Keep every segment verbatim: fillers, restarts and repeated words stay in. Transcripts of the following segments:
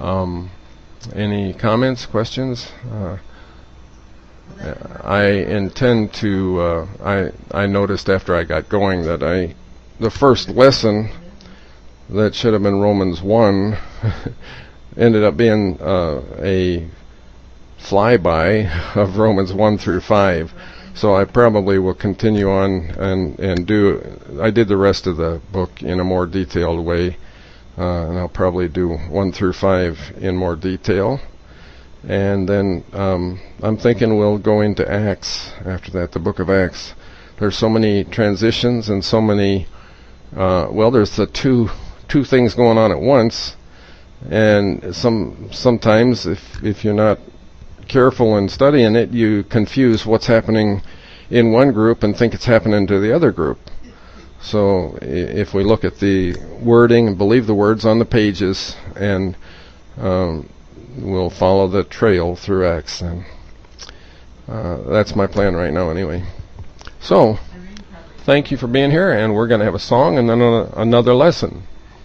Um, any comments, questions? Uh, I intend to, uh, I, I noticed after I got going that I, the first lesson that should have been Romans one ended up being uh, a flyby of Romans one through five. So I probably will continue on and, and do, I did the rest of the book in a more detailed way, uh, and I'll probably do one through five in more detail. And then um, I'm thinking we'll go into Acts after that, the book of Acts. There's so many transitions and so many, uh, well, there's the two two things going on at once, and some sometimes if if you're not careful in studying it, you confuse what's happening in one group and think it's happening to the other group. So if we look at the wording and believe the words on the pages, and um, we'll follow the trail through Acts, and uh, that's my plan right now anyway. So thank you for being here, and we're going to have a song and then a, another lesson.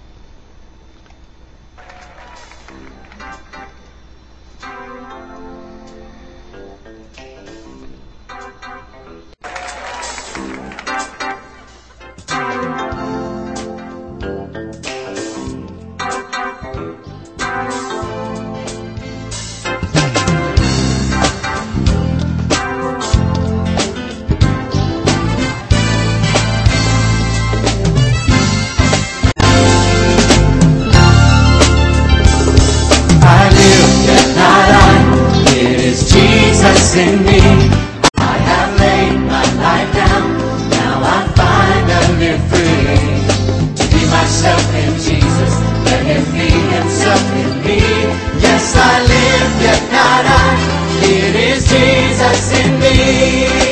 In me, I have laid my life down. Now I'm finally free to be myself in Jesus. Let Him be Himself in me. Yes, I live, yet not I. It is Jesus in me.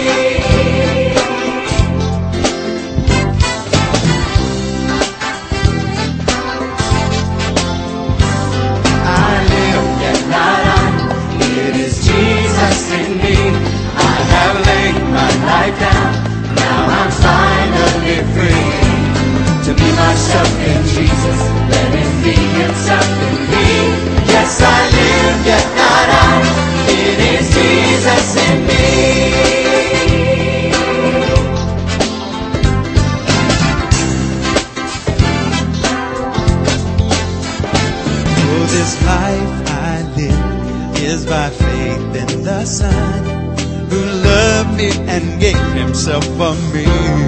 I live, yet not I. It is Jesus in me. I have laid my life down. Now I'm finally free to be myself in Jesus. Let Him be Himself in me. Yes, I live, yet not I. It is Jesus in me. Oh, this life I live is by faith in the Son, who loved me and gave Himself for me.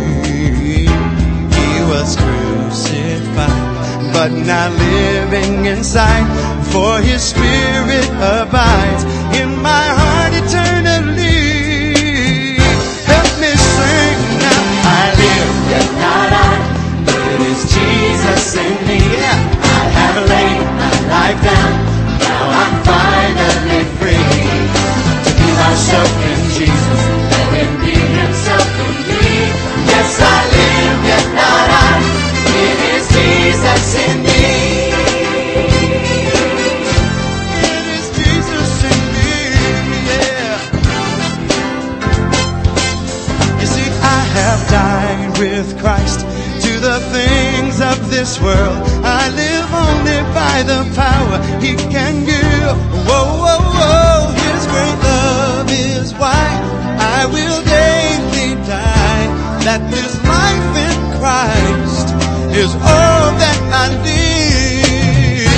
He was crucified, but now living inside, for His Spirit abides in my heart eternally. Help me sing now. I live, yet not I. It is Jesus in me. I have laid my life down. Now I'm finally free to be myself in Jesus. Let Him be Himself in me. Yes, I live, yet not I. It is Jesus in me. It is Jesus in me, yeah. You see, I have died with Christ to the things of this world. I live only by the power He can give. Whoa, whoa, whoa, His great love is why I will daily die. That this life in Christ is all that I live.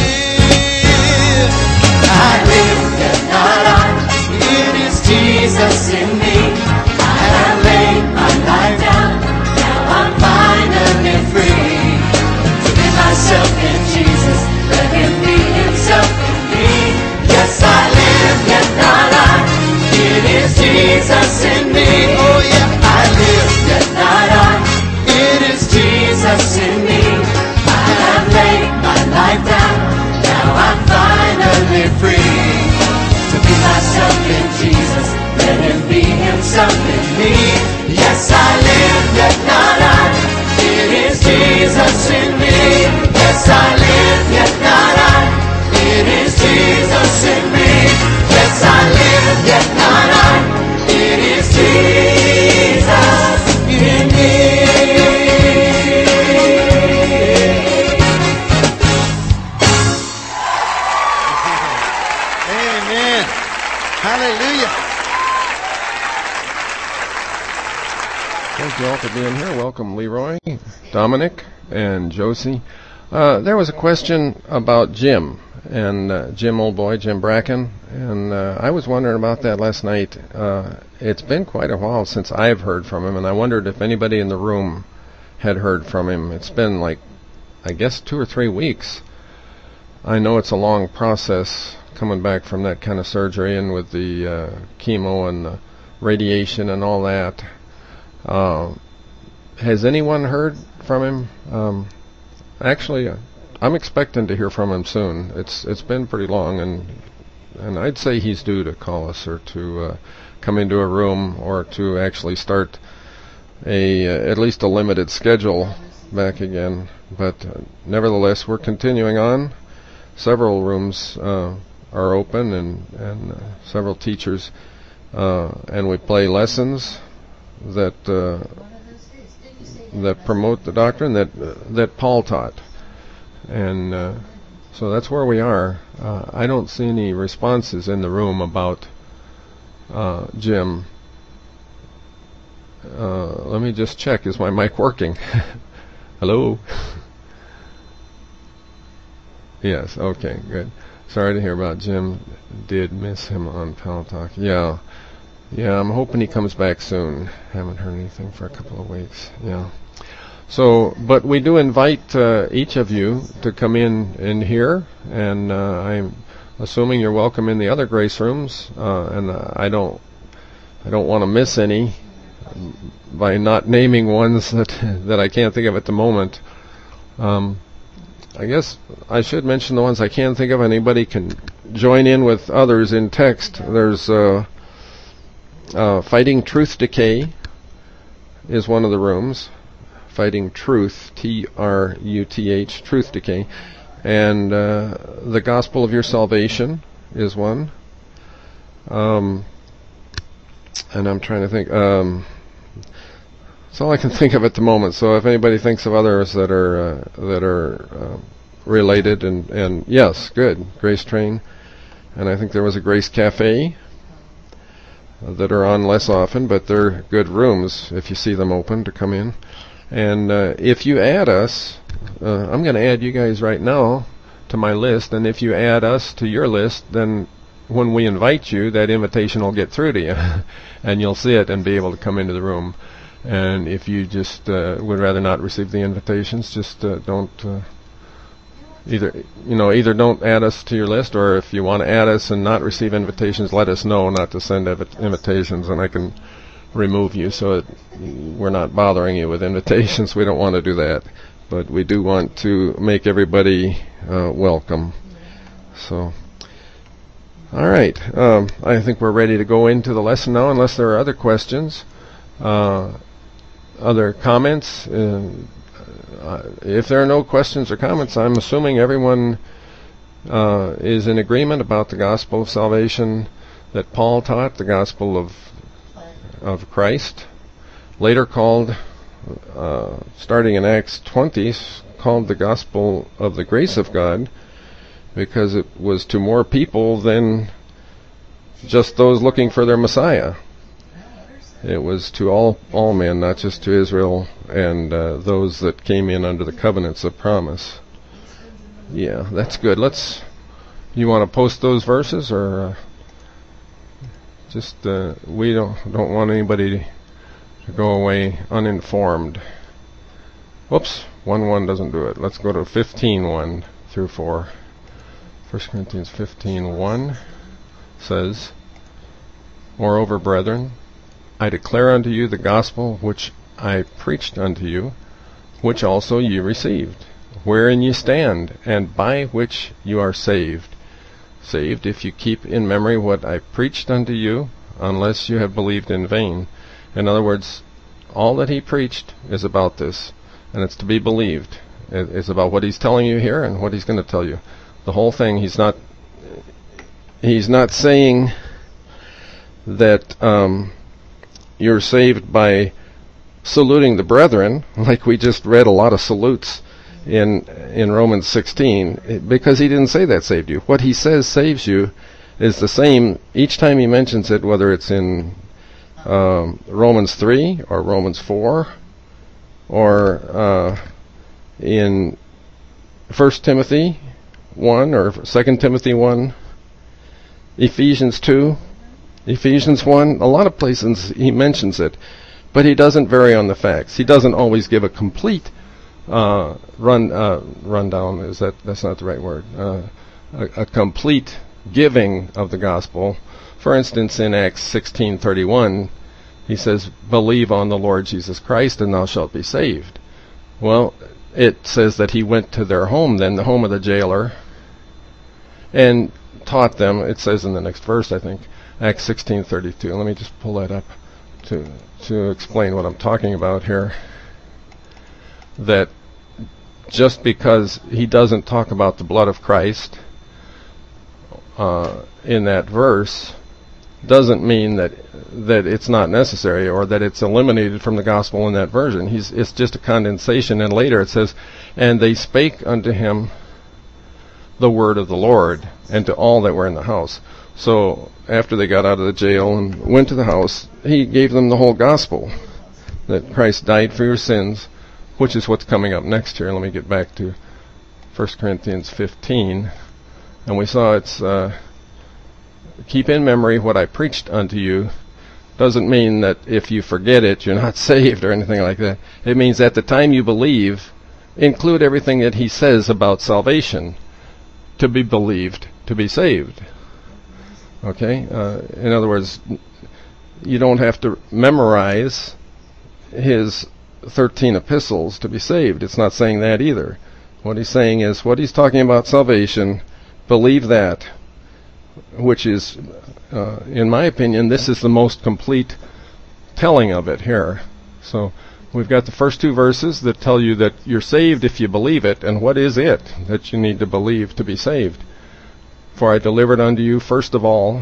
I live, yet not I. It is Jesus in me. I have laid my life down. Now I'm finally free to be myself in Jesus. Let Him be Himself in me. Yes, I live, yet not I. It is Jesus in me. Oh yeah, I live, yet not I. It is Jesus in me. Amen. Hallelujah. Thank you all for being here. Welcome, Leroy, Dominic, and Josie. Uh, there was a question about Jim, and uh, Jim, old boy, Jim Bracken, and uh, I was wondering about that last night. Uh, it's been quite a while since I've heard from him, and I wondered if anybody in the room had heard from him. It's been like, I guess, two or three weeks. I know it's a long process coming back from that kind of surgery, and with the uh, chemo and the radiation and all that. Uh, has anyone heard from him? Um, actually, uh, I'm expecting to hear from him soon. It's it's been pretty long, and and I'd say he's due to call us or to uh, come into a room or to actually start a uh, at least a limited schedule back again. But uh, nevertheless, we're continuing on. Several rooms uh, are open, and and uh, several teachers, uh, and we play lessons that uh, that promote the doctrine that uh, that Paul taught, and uh, so that's where we are. Uh, I don't see any responses in the room about uh, Jim. Uh, let me just check. Is my mic working? Hello? Yes. Okay. Good. Sorry to hear about Jim. Did miss him on Pal Talk. Yeah. Yeah, I'm hoping he comes back soon. Haven't heard anything for a couple of weeks. Yeah. So, but we do invite uh, each of you to come in and hear, and uh, I'm assuming you're welcome in the other grace rooms. Uh, and uh, I don't, I don't want to miss any by not naming ones that that I can't think of at the moment. Um, I guess I should mention the ones I can think of. Anybody can join in with others in text. There's. Uh, Uh, Fighting Truth Decay is one of the rooms. Fighting Truth, T R U T H, Truth Decay. And uh, The Gospel of Your Salvation is one. Um, and I'm trying to think. Um, that's all I can think of at the moment. So if anybody thinks of others that are uh, that are uh, related, and, and yes, good. Grace Train. And I think there was a Grace Cafe that are on less often, but they're good rooms if you see them open to come in. And uh, if you add us, uh, I'm going to add you guys right now to my list, and if you add us to your list, then when we invite you, that invitation will get through to you, and you'll see it and be able to come into the room. And if you just uh, would rather not receive the invitations, just uh, don't uh, Either, you know, either don't add us to your list, or if you want to add us and not receive invitations, let us know not to send ev- invitations, and I can remove you so it, we're not bothering you with invitations. We don't want to do that, but we do want to make everybody uh, welcome. So, all right, um, I think we're ready to go into the lesson now, unless there are other questions, uh, other comments. Uh, Uh, if there are no questions or comments, I'm assuming everyone uh, is in agreement about the gospel of salvation that Paul taught, the gospel of of Christ, later called, uh, starting in Acts twenty, called the gospel of the grace of God, because it was to more people than just those looking for their Messiah. It was to all all men, not just to Israel and uh, those that came in under the covenants of promise. Yeah, that's good. Let's. You want to post those verses, or uh, just uh, we don't don't want anybody to go away uninformed. Whoops, one one doesn't do it. Let's go to fifteen one through four. First Corinthians fifteen one says, "Moreover, brethren, I declare unto you the gospel which I preached unto you, which also ye received, wherein ye stand, and by which you are saved. Saved, if you keep in memory what I preached unto you, unless you have believed in vain." In other words, all that he preached is about this, and it's to be believed. It's about what he's telling you here and what he's going to tell you. The whole thing. He's not. He's not saying that. Um, You're saved by saluting the brethren, like we just read a lot of salutes in in Romans sixteen, because he didn't say that saved you. What he says saves you is the same each time he mentions it, whether it's in um, Romans three or Romans four or uh, in First Timothy one or Second Timothy one, Ephesians two, Ephesians one. A lot of places he mentions it, but he doesn't vary on the facts. He doesn't always give a complete uh, run uh, rundown. Is that that's not the right word? Uh, a, a complete giving of the gospel. For instance, in Acts sixteen thirty-one, he says, "Believe on the Lord Jesus Christ, and thou shalt be saved." Well, it says that he went to their home, then the home of the jailer, and taught them. It says in the next verse, I think, Acts sixteen thirty-two. Let me just pull that up to to explain what I'm talking about here. That just because he doesn't talk about the blood of Christ uh, in that verse doesn't mean that that it's not necessary or that it's eliminated from the gospel in that version. He's it's just a condensation. And later it says, "And they spake unto him the word of the Lord, and to all that were in the house." So after they got out of the jail and went to the house, he gave them the whole gospel, that Christ died for your sins, which is what's coming up next here. Let me get back to First Corinthians fifteen. And we saw it's, uh, keep in memory what I preached unto you. Doesn't mean that if you forget it, you're not saved or anything like that. It means at the time you believe, include everything that he says about salvation, to be believed, to be saved. Okay? Uh, in other words, you don't have to memorize his thirteen epistles to be saved. It's not saying that either. What he's saying is, what he's talking about salvation, believe that, which is, uh, in my opinion, this is the most complete telling of it here. So we've got the first two verses that tell you that you're saved if you believe it, and what is it that you need to believe to be saved? "For I delivered unto you first of all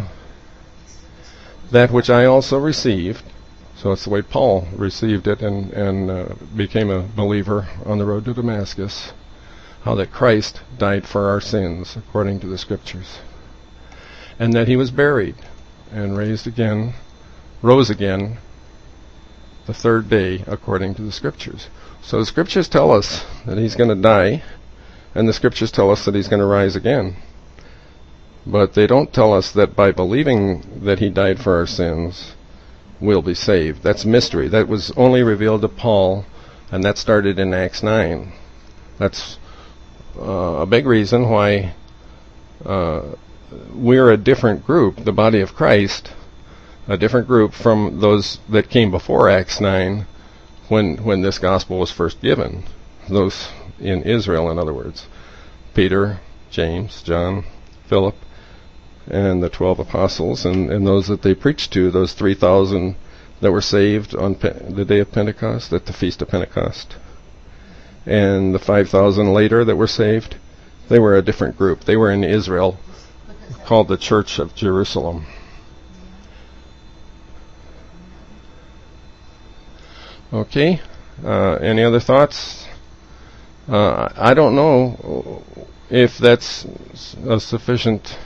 that which I also received." So it's the way Paul received it and, and uh, became a believer on the road to Damascus. How that Christ died for our sins, according to the Scriptures. And that he was buried and raised again, rose again, the third day, according to the Scriptures. So the Scriptures tell us that he's going to die, and the Scriptures tell us that he's going to rise again. But they don't tell us that by believing that he died for our sins, we'll be saved. That's mystery. That was only revealed to Paul, and that started in Acts nine. That's uh, a big reason why uh, we're a different group, the body of Christ, a different group from those that came before Acts nine, when when this gospel was first given. Those in Israel, in other words. Peter, James, John, Philip, and the twelve apostles, and, and those that they preached to, those three thousand that were saved on Pe- the day of Pentecost, at the Feast of Pentecost. And the five thousand later that were saved, they were a different group. They were in Israel, called the Church of Jerusalem. Okay, uh, any other thoughts? Uh, I don't know if that's a sufficient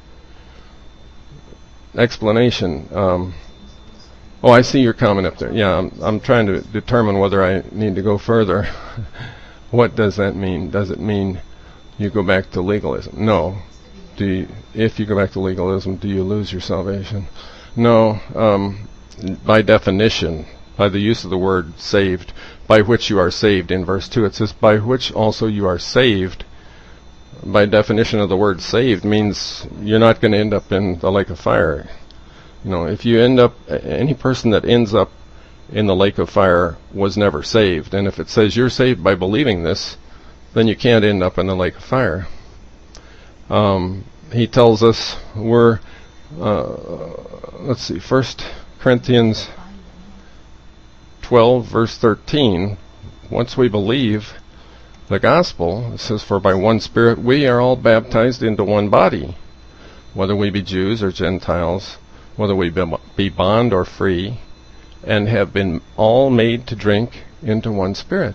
explanation. Um, oh, I see your comment up there. Yeah, I'm, I'm trying to determine whether I need to go further. What does that mean? Does it mean you go back to legalism? No. Do you, if you go back to legalism, do you lose your salvation? No. Um, by definition, by the use of the word saved, by which you are saved, in verse two, it says, by which also you are saved. By definition of the word saved means you're not going to end up in the lake of fire. You know, if you end up, any person that ends up in the lake of fire was never saved. And if it says you're saved by believing this, then you can't end up in the lake of fire. Um, he tells us we're, uh, let's see, First Corinthians twelve, verse thirteen. Once we believe the gospel, it says, for by one Spirit we are all baptized into one body, whether we be Jews or Gentiles, whether we be bond or free, and have been all made to drink into one Spirit.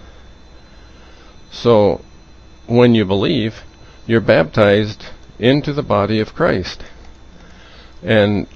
So, when you believe, you're baptized into the body of Christ. And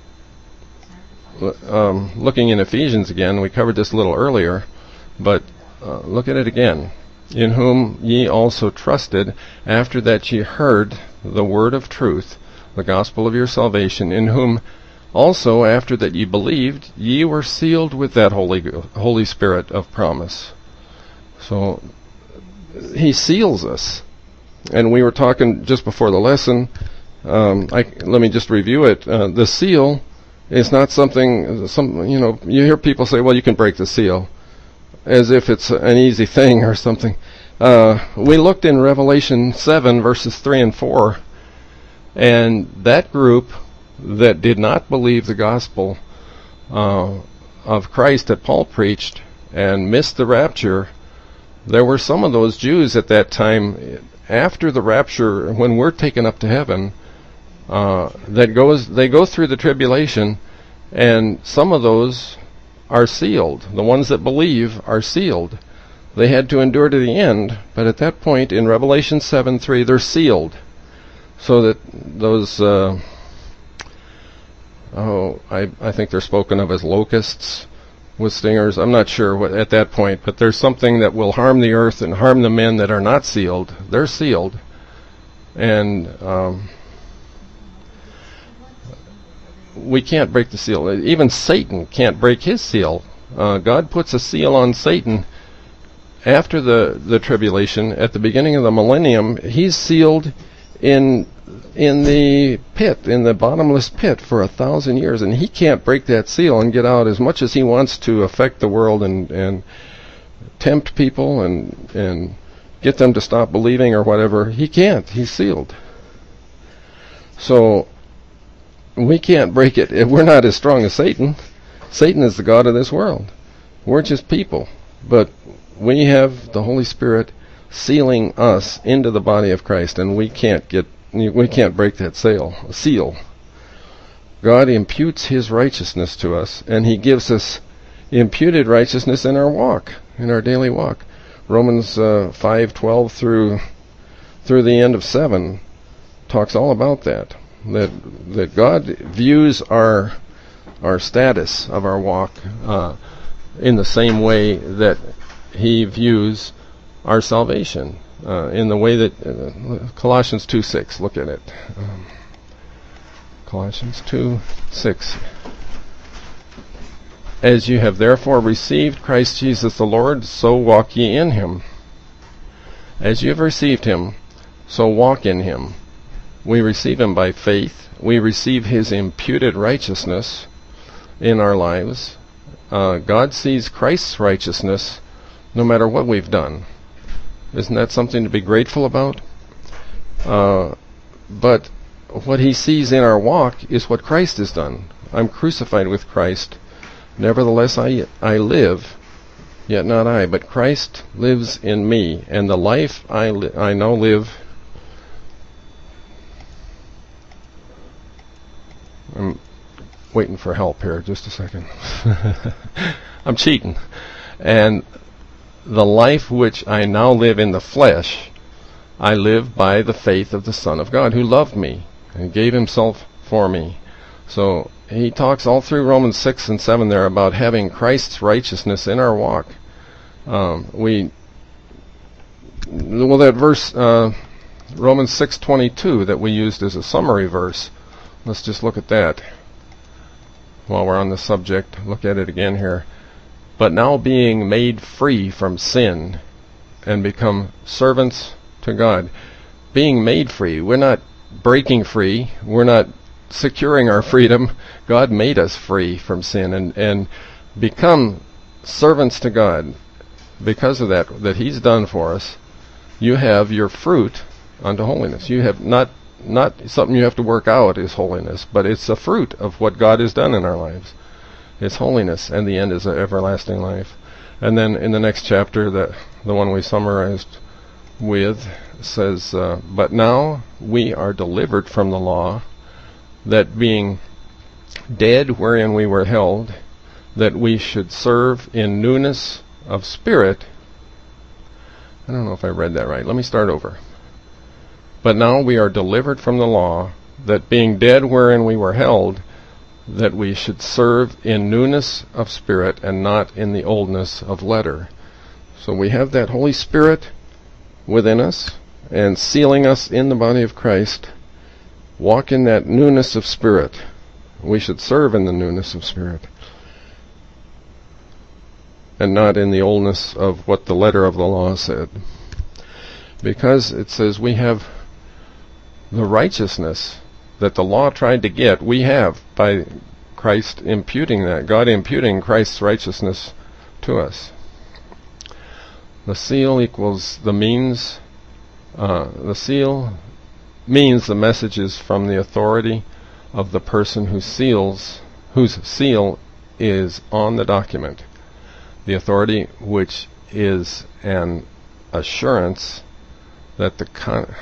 um, looking in Ephesians again, we covered this a little earlier, but uh, look at it again. In whom ye also trusted, after that ye heard the word of truth, the gospel of your salvation, in whom also, after that ye believed, ye were sealed with that Holy Holy Spirit of promise. So, He seals us. And we were talking just before the lesson, um, I, let me just review it. Uh, the seal is not something, some, you know, you hear people say, well, you can break the seal, as if it's an easy thing or something. Uh, we looked in Revelation seven, verses three and four, and that group that did not believe the gospel uh, of Christ that Paul preached and missed the rapture, there were some of those Jews at that time, after the rapture, when we're taken up to heaven, uh, that goes, they go through the tribulation, and some of those are sealed. The ones that believe are sealed. They had to endure to the end, but at that point in Revelation seven three, they're sealed. So that those, uh, oh, I, I think they're spoken of as locusts with stingers. I'm not sure what at that point, but there's something that will harm the earth and harm the men that are not sealed. They're sealed. And um, we can't break the seal. Even Satan can't break his seal. Uh, God puts a seal on Satan after the, the tribulation. At the beginning of the millennium, he's sealed in in the pit, in the bottomless pit for a thousand years, and he can't break that seal and get out as much as he wants to affect the world and, and tempt people and and get them to stop believing or whatever. He can't. He's sealed. So we can't break it. We're not as strong as Satan. Satan is the god of this world. We're just people. But we have the Holy Spirit sealing us into the body of Christ, and we can't get we can't break that seal. Seal. God imputes His righteousness to us, and He gives us imputed righteousness in our walk, in our daily walk. Romans uh, five twelve through through the end of seven talks all about that. That that God views our our status of our walk uh, in the same way that He views our salvation, uh, in the way that uh, Colossians two six, look at it. Um, Colossians two six. As you have therefore received Christ Jesus the Lord, so walk ye in Him. As you have received Him, so walk in Him. We receive Him by faith. We receive His imputed righteousness in our lives. Uh, God sees Christ's righteousness no matter what we've done. Isn't that something to be grateful about? Uh, but what He sees in our walk is what Christ has done. I'm crucified with Christ. Nevertheless I, I live, yet not I, but Christ lives in me. And the life I, li- I now live, I'm waiting for help here, just a second. I'm cheating. And the life which I now live in the flesh, I live by the faith of the Son of God, who loved me and gave Himself for me. So he talks all through Romans six and seven there about having Christ's righteousness in our walk. Um, we, well, that verse, uh, Romans six twenty-two that we used as a summary verse, let's just look at that while we're on the subject. Look at it again here. But now being made free from sin and become servants to God. Being made free. We're not breaking free. We're not securing our freedom. God made us free from sin and, and become servants to God. Because of that, that He's done for us, you have your fruit unto holiness. You have not, not something you have to work out is holiness, but it's a fruit of what God has done in our lives. It's holiness, and the end is everlasting life. And then in the next chapter, the the one we summarized with, says, uh, but now we are delivered from the law, that being dead wherein we were held, that we should serve in newness of spirit. I don't know if I read that right. Let me start over. But now we are delivered from the law, that being dead wherein we were held, that we should serve in newness of spirit and not in the oldness of letter. So we have that Holy Spirit within us and sealing us in the body of Christ. Walk in that newness of spirit. We should serve in the newness of spirit and not in the oldness of what the letter of the law said. Because it says we have the righteousness that the law tried to get, we have by Christ imputing that, God imputing Christ's righteousness to us. The seal equals the means, uh, the seal means the messages from the authority of the person who seals, whose seal is on the document. The authority which is an assurance that the con-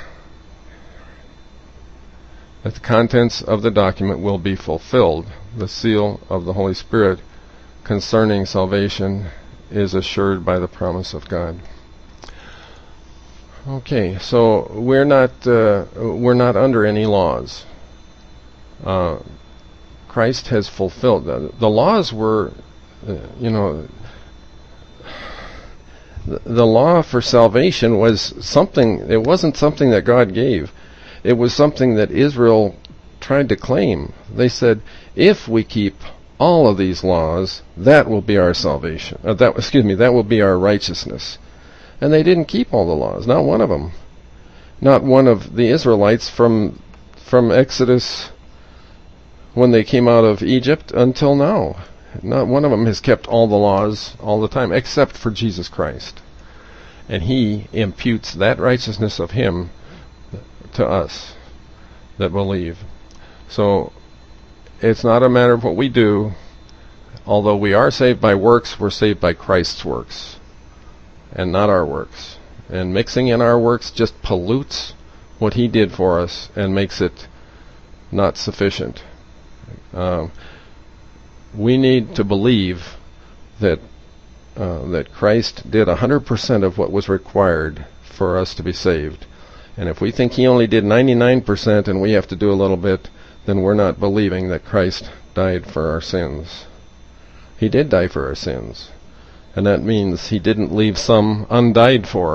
that the contents of the document will be fulfilled. The seal of the Holy Spirit concerning salvation is assured by the promise of God. Okay, so we're not uh, we're not under any laws. Uh, Christ has fulfilled the, the laws were, uh, you know, the, the law for salvation was something. It wasn't something that God gave. It was something that Israel tried to claim. They said, if we keep all of these laws, that will be our salvation. Uh, that, excuse me, that will be our righteousness. And they didn't keep all the laws, not one of them. Not one of the Israelites from from Exodus when they came out of Egypt until now. Not one of them has kept all the laws all the time, except for Jesus Christ. And He imputes that righteousness of Him to us that believe. So it's not a matter of what we do. Although we are saved by works, we're saved by Christ's works and not our works. And mixing in our works just pollutes what He did for us and makes it not sufficient. Um, we need to believe that uh, that Christ did one hundred percent of what was required for us to be saved. And if we think He only did ninety-nine percent and we have to do a little bit, then we're not believing that Christ died for our sins. He did die for our sins. And that means He didn't leave some undied for.